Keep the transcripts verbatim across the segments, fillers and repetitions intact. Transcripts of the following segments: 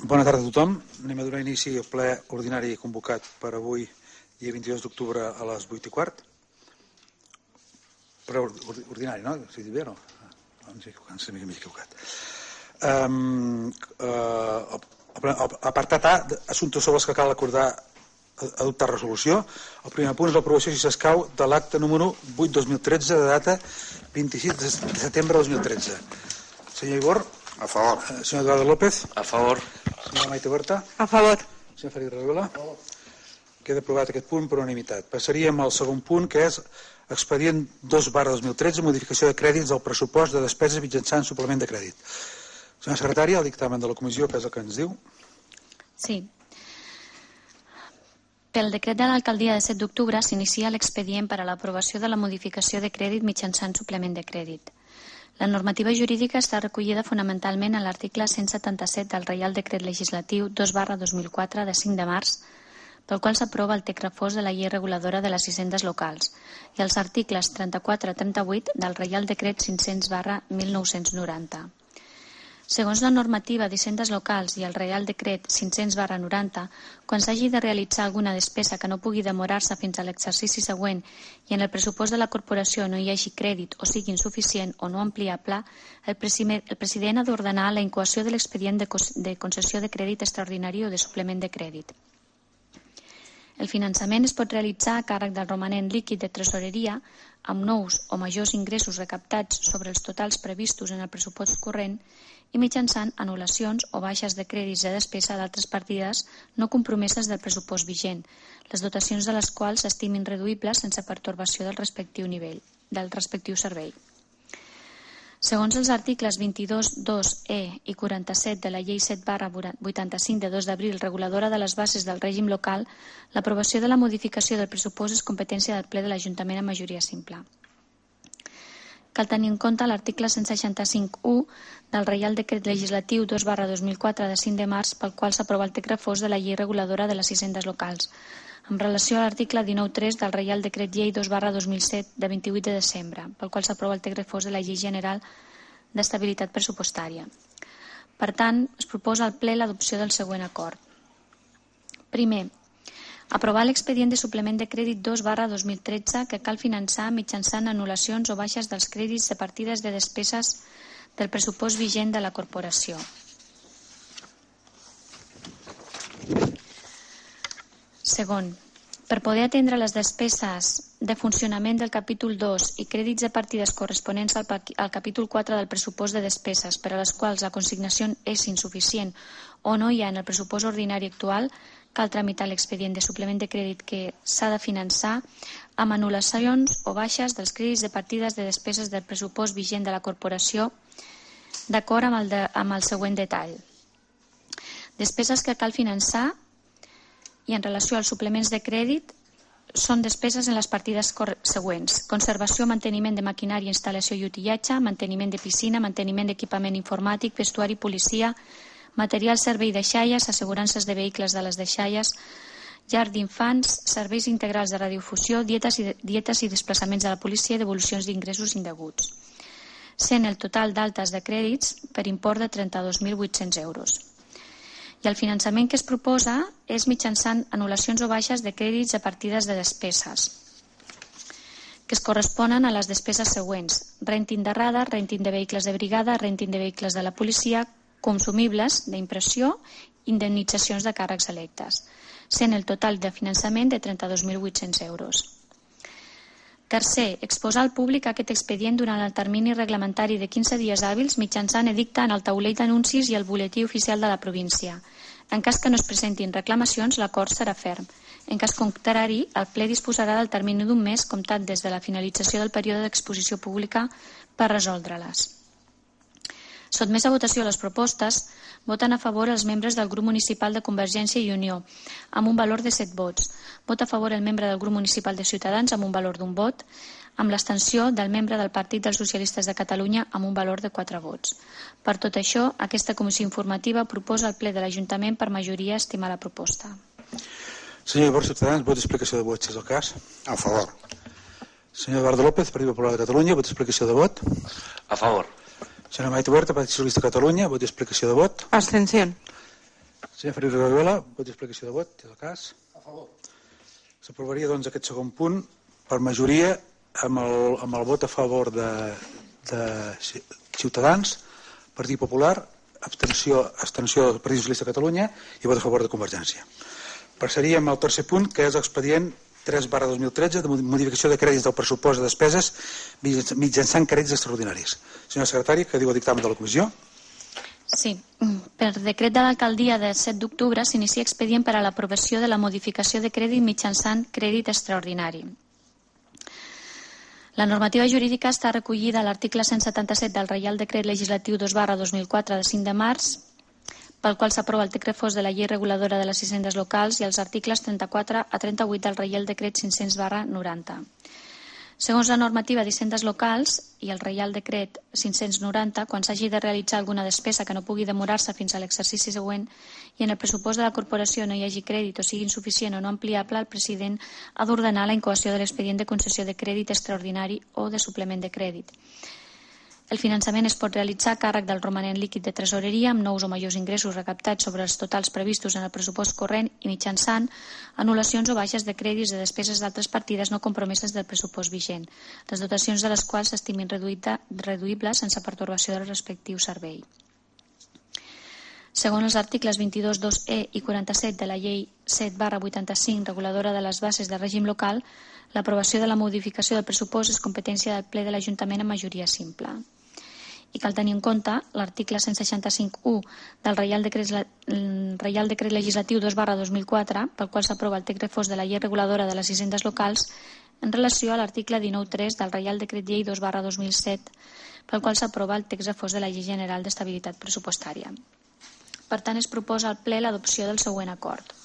Bona tarda a tothom. Anem a donar inici al ple ordinari convocat per avui, dia vint-i-dos d'octubre a les vuit i quart. Ple ordinari, no? Si dic bé, no? Ens hem equivocat. Um, uh, apartat A, assumptes sobre els que cal acordar adoptar resolució. El primer punt és l'aprovació, si s'escau, de l'acte número vuit dos mil tretze, de data vint-i-sis de setembre de dos mil tretze. Senyor Ibor. A favor. Senyor Eduardo López. A favor. Senyora Maite Berta. A favor. Senyor Feliu Rahola. Queda aprovat aquest punt per unanimitat. Passaríem al segon punt, que és expedient dos barra dos mil tretze, modificació de crèdits del pressupost de despeses mitjançant suplement de crèdit. Senyora secretària, el dictamen de la comissió, que és el que ens diu. Sí. Pel decret de l'alcaldia de set d'octubre s'inicia l'expedient per a l'aprovació de la modificació de crèdit mitjançant suplement de crèdit. La normativa jurídica està recollida fonamentalment en l'article cent setanta-set del Reial Decret Legislatiu dos barra dos mil quatre de cinc de març, pel qual s'aprova el text refós de la llei reguladora de les hisendes locals, i els articles trenta-quatre a trenta-vuit del Reial Decret cinc-cents barra mil nou-cents noranta. Segons la normativa d'hisendes locals i el Reial Decret cinc-cents barra noranta, quan s'hagi de realitzar alguna despesa que no pugui demorar-se fins a l'exercici següent i en el pressupost de la corporació no hi hagi crèdit o sigui insuficient o no ampliable, el president ha d'ordenar la incoació de l'expedient de concessió de crèdit extraordinari o de suplement de crèdit. El finançament es pot realitzar a càrrec del romanent líquid de tresoreria amb nous o majors ingressos recaptats sobre els totals previstos en el pressupost corrent i mitjançant anul·lacions o baixes de crèdits de despesa d'altres partides no compromeses del pressupost vigent, les dotacions de les quals s'estimin reduïbles sense pertorbació del respectiu nivell, del respectiu servei. Segons els articles vint-i-dos punts dos e i quaranta-set de la Llei set barra vuitanta-cinc de dos d'abril reguladora de les bases del règim local, l'aprovació de la modificació del pressupost és competència del ple de l'Ajuntament amb majoria simple. Cal tenir en compte l'article cent seixanta-cinc u del Reial Decret Legislatiu dos barra dos mil quatre de cinc de març, pel qual s'aprova el text refós de la Llei reguladora de les hisendes locals, en relació a l'article dinou punt tres del Reial Decret Llei dos barra dos mil set de vint-i-vuit de desembre, pel qual s'aprova el text refós de la Llei General d'Estabilitat Pressupostària. Per tant, es proposa al ple l'adopció del següent acord. Primer, aprovar l'expedient de suplement de crèdit dos barra dos mil tretze que cal finançar mitjançant anul·lacions o baixes dels crèdits de partides de despeses del pressupost vigent de la corporació. Segon, per poder atendre les despeses de funcionament del capítol dos i crèdits de partides corresponents al, al capítol quatre del pressupost de despeses per a les quals la consignació és insuficient o no hi ha en el pressupost ordinari actual, cal tramitar l'expedient de suplement de crèdit que s'ha de finançar amb anul·lacions o baixes dels crèdits de partides de despeses del pressupost vigent de la corporació d'acord amb el, de, amb el següent detall. Despeses que cal finançar i en relació als suplements de crèdit són despeses en les partides següents: conservació, manteniment de maquinària, instal·lació i utillatge, manteniment de piscina, manteniment d'equipament informàtic, vestuari, policia, material, servei de xaies, assegurances de vehicles de les deixalles, llar d'infants, serveis integrals de radiofusió, dietes i, dietes i desplaçaments de la policia i devolucions d'ingressos indeguts, sent el total d'altes de crèdits per import de trenta-dos mil vuit-cents euros. I el finançament que es proposa és mitjançant anul·lacions o baixes de crèdits a partides de despeses que es corresponen a les despeses següents: renting de radar, renting de vehicles de brigada, renting de vehicles de la policia, consumibles d'impressió, indemnitzacions de càrrecs electes, sent el total de finançament de trenta-dos mil vuit-cents euros. Tercer, exposar al públic aquest expedient durant el termini reglamentari de quinze dies hàbils mitjançant edicte en el taulell d'anuncis i el butlletí oficial de la província. En cas que no es presentin reclamacions, l'acord serà ferm. En cas contrari, el ple disposarà del termini d'un mes comptat des de la finalització del període d'exposició pública per resoldre-les. Sotmès a votació les propostes, voten a favor els membres del grup municipal de Convergència i Unió, amb un valor de set vots. Vota a favor el membre del grup municipal de Ciutadans, amb un valor d'un vot, amb l'abstenció del membre del Partit dels Socialistes de Catalunya, amb un valor de quatre vots. Per tot això, aquesta comissió informativa proposa al ple de l'Ajuntament per majoria estimar la proposta. Senyor Ibor, Ciutadans, vot d'explicació de vots, és el cas? A favor. Senyor Eduardo López, Partit Popular de Catalunya, vot d'explicació de vot? A favor. Senyora Maite Berta, Partit Socialista de Catalunya, vot d'explicació de vot? Abstenció. Senyor Feliu Rivera, vot i explicació de vot, és el cas. A favor. S'aprovaria doncs aquest segon punt per majoria amb el, amb el vot a favor de, de Ciutadans, Partit Popular, abstenció, abstenció del Partit Socialista de Catalunya i vot a favor de Convergència. Passaríem al tercer punt, que és l'expedient tres barra dos mil tretze de modificació de crèdits del pressupost de despeses mitjançant crèdits extraordinaris. Senyor secretari, què diu el dictamen de la comissió? Sí. Per decret de l'alcaldia de set d'octubre s'inicia expedient per a l'aprovació de la modificació de crèdit mitjançant crèdit extraordinari. La normativa jurídica està recollida a l'article cent setanta-set del Reial Decret Legislatiu dos barra dos mil quatre de cinc de març, pel qual s'aprova el text refós de la llei reguladora de les hisendes locals i els articles trenta-quatre a trenta-vuit del Reial Decret cinc-cents barra noranta. Segons la normativa d'hisendes locals i el Reial Decret cinc-cents noranta, quan s'hagi de realitzar alguna despesa que no pugui demorar-se fins a l'exercici següent i en el pressupost de la corporació no hi hagi crèdit o sigui insuficient o no ampliable, el president ha d'ordenar la incoació de l'expedient de concessió de crèdit extraordinari o de suplement de crèdit. El finançament es pot realitzar a càrrec del romanent líquid de tresoreria amb nous o majors ingressos recaptats sobre els totals previstos en el pressupost corrent i mitjançant anul·lacions o baixes de crèdits de despeses d'altres partides no compromeses del pressupost vigent, les dotacions de les quals s'estimin reduïbles sense pertorbació del respectiu servei. Segons els articles vint-i-dos dos e i quaranta-set de la llei set barra vuitanta-cinc reguladora de les bases de règim local, l'aprovació de la modificació del pressupost és competència del ple de l'Ajuntament amb majoria simple. I cal tenir en compte l'article cent seixanta-cinc u del Reial Decret, Reial Decret Legislatiu dos barra dos mil quatre, pel qual s'aprova el text refós de la llei reguladora de les hisendes locals, en relació a l'article dinou tres del Reial Decret Llei dos barra dos mil set, pel qual s'aprova el text refós de la Llei General d'Estabilitat Pressupostària. Per tant, es proposa al ple l'adopció del següent acord.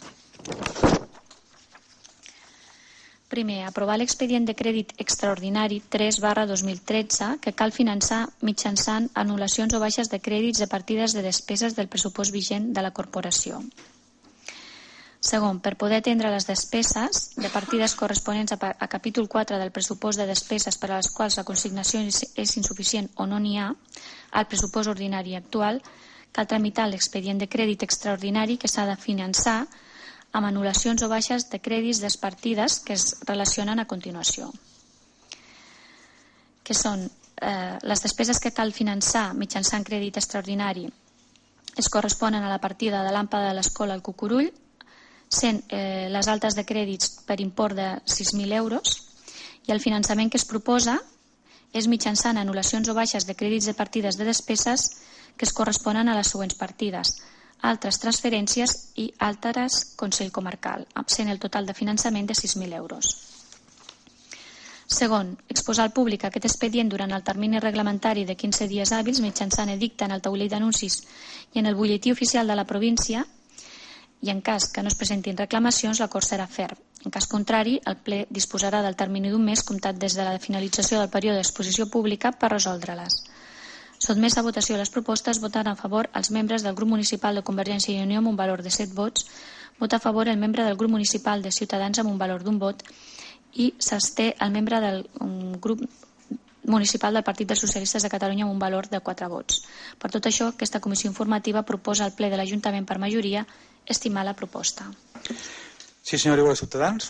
Primer, aprovar l'expedient de crèdit extraordinari tres barra dos mil tretze que cal finançar mitjançant anul·lacions o baixes de crèdits de partides de despeses del pressupost vigent de la corporació. Segon, per poder atendre les despeses de partides corresponents a, a capítol quatre del pressupost de despeses per a les quals la consignació és insuficient o no n'hi ha al pressupost ordinari actual, cal tramitar l'expedient de crèdit extraordinari que s'ha de finançar amb anul·lacions o baixes de crèdits de partides que es relacionen a continuació. Que són eh, les despeses que cal finançar mitjançant crèdit extraordinari es corresponen a la partida de l'àmpada de l'escola al Cucurull, sent eh, les altes de crèdits per import de sis mil euros, i el finançament que es proposa és mitjançant anul·lacions o baixes de crèdits de partides de despeses que es corresponen a les següents partides: altres transferències i altres Consell Comarcal, sent el total de finançament de sis mil euros. Segon, exposar al públic aquest expedient durant el termini reglamentari de quinze dies hàbils mitjançant edicte en el taulell d'anuncis i en el butlletí oficial de la província, i en cas que no es presentin reclamacions, l'acord serà ferm. En cas contrari, el ple disposarà del termini d'un mes comptat des de la finalització del període d'exposició pública per resoldre-les. Sotmès a votació les propostes, votant a favor els membres del grup municipal de Convergència i Unió amb un valor de set vots, vota a favor el membre del grup municipal de Ciutadans amb un valor d'un vot i s'absté el membre del grup municipal del Partit dels Socialistes de Catalunya amb un valor de quatre vots. Per tot això, aquesta comissió informativa proposa al ple de l'Ajuntament per majoria estimar la proposta. Sí, señor Igual, Ciutadans.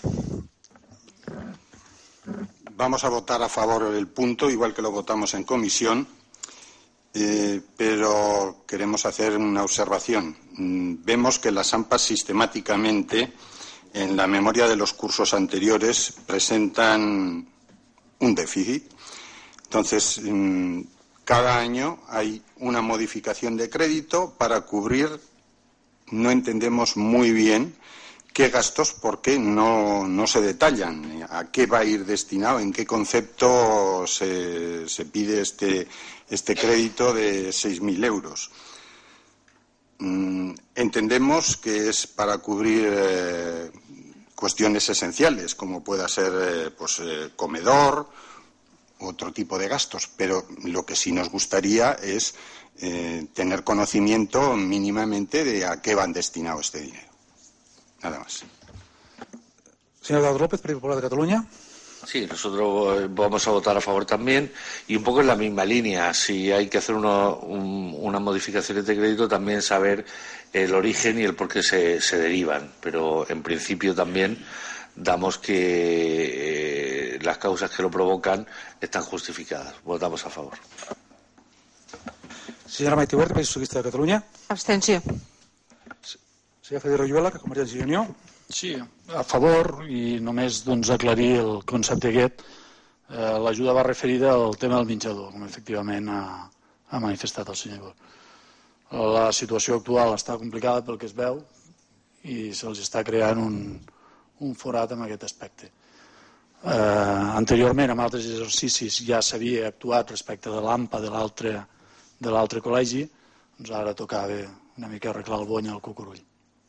Vamos a votar a favor del punto, igual que lo votamos en comisión. Eh, pero queremos hacer una observación. Mm, vemos que las AMPAs sistemáticamente en la memoria de los cursos anteriores presentan un déficit. Entonces, mm, cada año hay una modificación de crédito para cubrir, no entendemos muy bien qué gastos, porque no, no se detallan a qué va a ir destinado, en qué concepto se, se pide este, este crédito de seis mil euros. Mm, entendemos que es para cubrir eh, cuestiones esenciales, como pueda ser eh, pues, eh, comedor, otro tipo de gastos, pero lo que sí nos gustaría es eh, tener conocimiento mínimamente de a qué van destinado este dinero. Nada más. Señor Eduardo López, Partido Popular de Cataluña. Sí, nosotros vamos a votar a favor también y un poco en la misma línea. Si hay que hacer uno, un, una modificación de crédito, también saber el origen y el por qué se, se derivan, pero en principio también damos que eh, las causas que lo provocan están justificadas. Votamos a favor. Senyora Maite Huerta, Partit Socialista de Catalunya. Abstenció. Senyor Fede Royuela, Convergència i Unió. Sí, a favor, i només doncs, aclarir el concepte aquest. Eh, L'ajuda va referida al tema del menjador, com efectivament ha, ha manifestat el senyor Igor. La situació actual està complicada pel que es veu i se'ls està creant un, un forat en aquest aspecte. Eh, anteriorment, amb altres exercicis, ja s'havia actuat respecte de l'A M P A de l'altre de l'altre col·legi, doncs ara tocava una mica arreglar el bony al cucurull.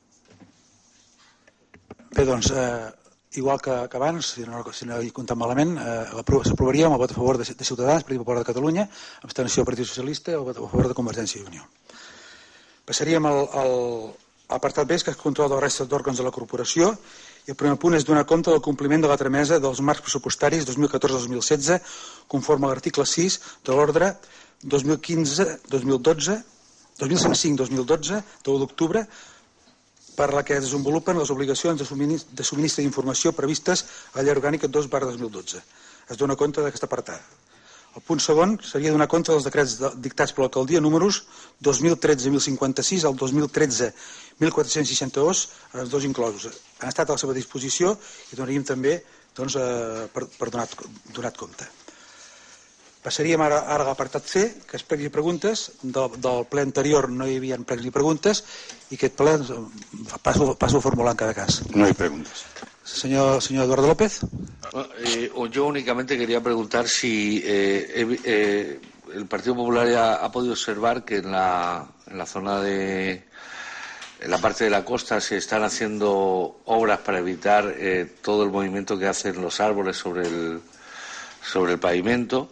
Bé, doncs, eh, igual que, que abans, si no, si no he comptat malament, eh, s'aprovaria amb el vot a favor de, de Ciutadans, Partit Popular de Catalunya, abstenció del Partit Socialista i el vot a favor de Convergència i Unió. Passaríem al, al apartat B, que és control de la resta d'òrgans de la corporació, i el primer punt és donar compte del compliment de la tramesa dels marcs pressupostaris dos mil catorze dos mil setze, conforme a l'article sis de l'ordre dos mil quinze dos mil dotze, dos mil cinc dos mil dotze, de l'u d'octubre, per la que es desenvolupen les obligacions de subministre d'informació previstes a la Llei Orgànica dos barra dos mil dotze. Es dona compte d'aquest apartat. El punt segon seria donar compte dels decrets dictats per l'alcaldia números dos mil tretze mil cinquanta-sis al dos mil tretze mil quatre-cents seixanta-dos, els dos inclosos. Han estat a la seva disposició i donaríem també doncs, eh, per, per donat, donat compte. Passaríem ara, ara a l'apartat C, que és pregs i preguntes. Del, del ple anterior no hi havia pregs i preguntes i aquest ple passo, passo a formular en cada cas. No hay preguntas. Señor, señor Eduardo López. Eh, yo únicamente quería preguntar si eh, eh, el Partido Popular ya ha podido observar que en la, en la zona de... En la parte de la costa se están haciendo obras para evitar eh, todo el movimiento que hacen los árboles sobre el, sobre el pavimento.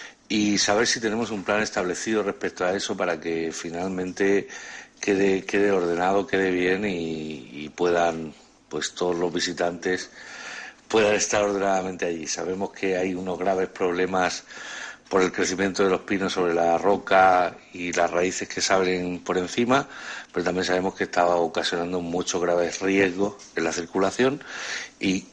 Y saber si tenemos un plan establecido respecto a eso para que finalmente quede, quede ordenado, quede bien y, y puedan, pues todos los visitantes puedan estar ordenadamente allí. Sabemos que hay unos graves problemas por el crecimiento de los pinos sobre la roca y las raíces que salen por encima, pero también sabemos que estaba ocasionando muchos graves riesgos en la circulación y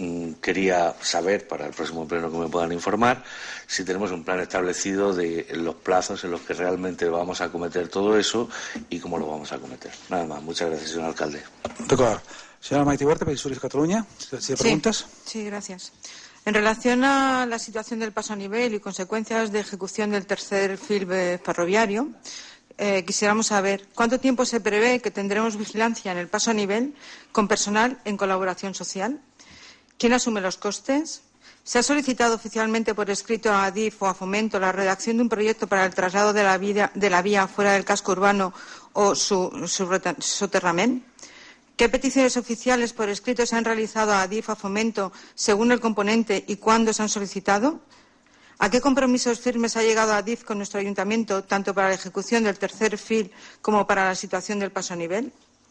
quería saber, para el próximo pleno que me puedan informar, si tenemos un plan establecido de los plazos en los que realmente vamos a acometer todo eso y cómo lo vamos a acometer. Nada más. Muchas gracias, señor alcalde. D'acord. Señora Maite Huerta, Partit Socialista de Cataluña, si hay preguntas. Sí, sí, gracias. En relación a la situación del paso a nivel y consecuencias de ejecución del tercer fil ferroviario, eh, quisiéramos saber cuánto tiempo se prevé que tendremos vigilancia en el paso a nivel con personal en colaboración social. ¿Quién asume los costes? ¿Se ha solicitado oficialmente por escrito a ADIF o a Fomento la redacción de un proyecto para el traslado de la, vida, de la vía fuera del casco urbano o su, su soterramiento? ¿Qué peticiones oficiales por escrito se han realizado a ADIF o a Fomento según el componente y cuándo se han solicitado? ¿A qué compromisos firmes ha llegado ADIF con nuestro ayuntamiento, tanto para la ejecución del tercer fil como para la situación del paso a nivel?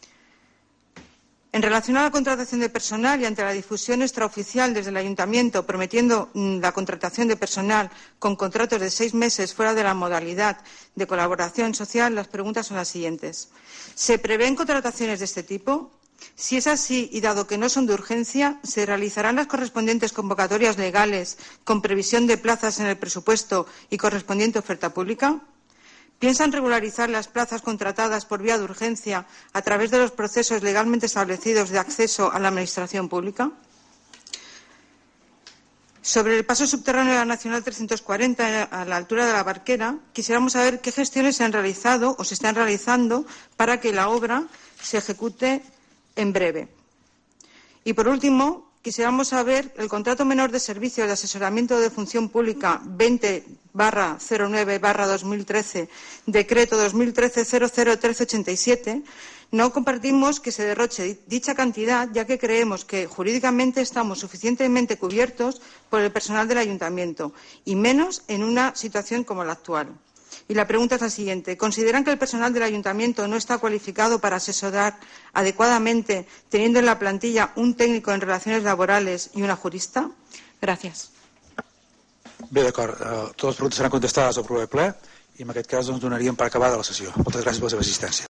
En relación a la contratación de personal y ante la difusión extraoficial desde el Ayuntamiento prometiendo la contratación de personal con contratos de seis meses fuera de la modalidad de colaboración social, las preguntas son las siguientes. ¿Se prevén contrataciones de este tipo? Si es así, y dado que no son de urgencia, ¿se realizarán las correspondientes convocatorias legales con previsión de plazas en el presupuesto y correspondiente oferta pública? ¿Piensan regularizar las plazas contratadas por vía de urgencia a través de los procesos legalmente establecidos de acceso a la Administración pública? Sobre el paso subterráneo de la Nacional trescientos cuarenta a la altura de la Barquera, quisiéramos saber qué gestiones se han realizado o se están realizando para que la obra se ejecute en breve. Y, por último, quisiéramos saber el contrato menor de servicios de asesoramiento de función pública veinte barra cero nueve barra dos mil trece, decreto dos mil trece cero cero trece ochenta y siete. No compartimos que se derroche dicha cantidad, ya que creemos que jurídicamente estamos suficientemente cubiertos por el personal del Ayuntamiento, y menos en una situación como la actual. Y la pregunta es la siguiente. ¿Consideran que el personal del Ayuntamiento no está cualificado para asesorar adecuadamente, teniendo en la plantilla un técnico en relaciones laborales y una jurista? Gracias. Bé, d'acord. Uh, totes les preguntes seran contestades al proper ple i en aquest cas doncs, donaríem per acabada la sessió. Moltes gràcies per la seva assistència.